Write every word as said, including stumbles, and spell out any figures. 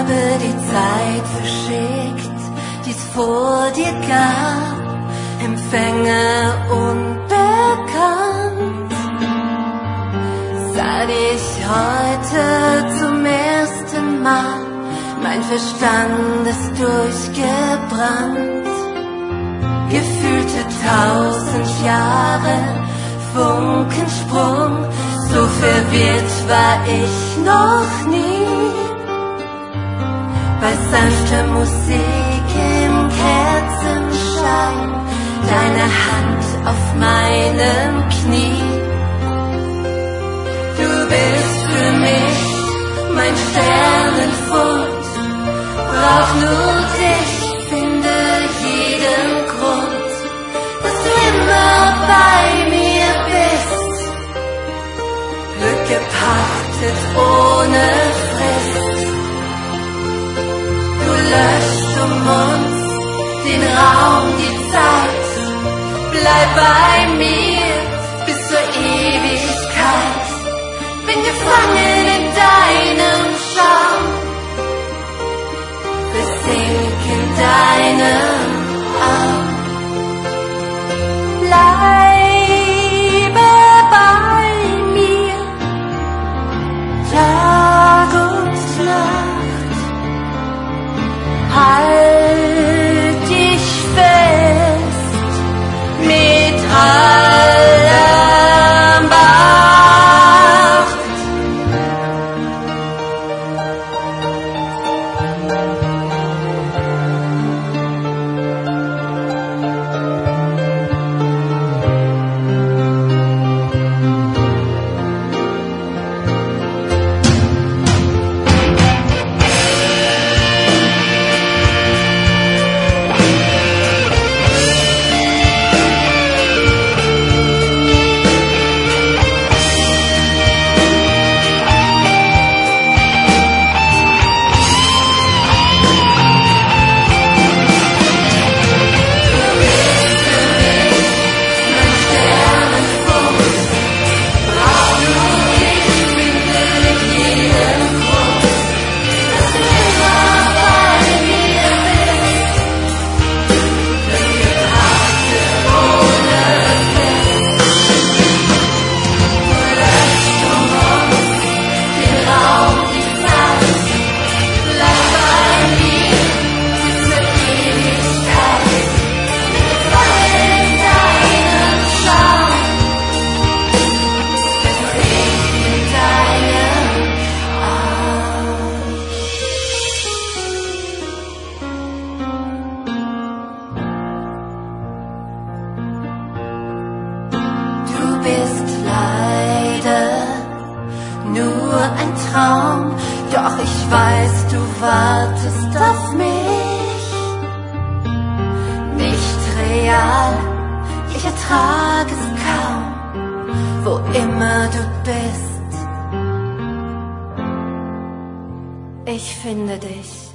habe die Zeit verschickt, die's vor dir gab, Empfänger unbekannt. Seit ich heute zum ersten Mal, mein Verstand ist durchgebrannt. Gefühlte tausend Jahre, Funkensprung, so verwirrt war ich noch nie. Bei sanfter Musik im Kerzenschein, deine Hand auf meinem Knie. Du bist für mich mein Sternenfund, brauch nur dich, finde jeden Grund, dass du immer bei mir bist. Glück gepachtet ohne Frist. Du löscht um uns den Raum, die Zeit. Bleib bei mir bis zur Ewigkeit. Bin gefangen in deinem Schaum. Versink in deinem Arm. Bleibe bei mir, Tag und Nacht. Halt dich fest mit aller Macht. Nur ein Traum, doch ich weiß, du wartest auf mich. Nicht real, ich ertrage es kaum, wo immer du bist. Ich finde dich.